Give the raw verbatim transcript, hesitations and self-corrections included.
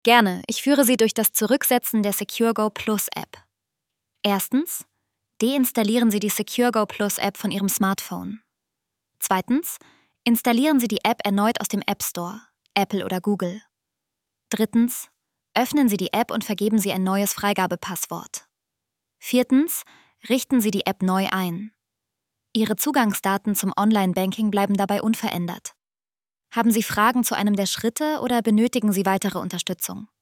Gerne, ich führe Sie durch das Zurücksetzen der SecureGo Plus App. Erstens, deinstallieren Sie die SecureGo Plus App von Ihrem Smartphone. Zweitens, installieren Sie die App erneut aus dem App Store, Apple oder Google. Drittens, öffnen Sie die App und vergeben Sie ein neues Freigabepasswort. Viertens, richten Sie die App neu ein. Ihre Zugangsdaten zum Online-Banking bleiben dabei unverändert. Haben Sie Fragen zu einem der Schritte oder benötigen Sie weitere Unterstützung?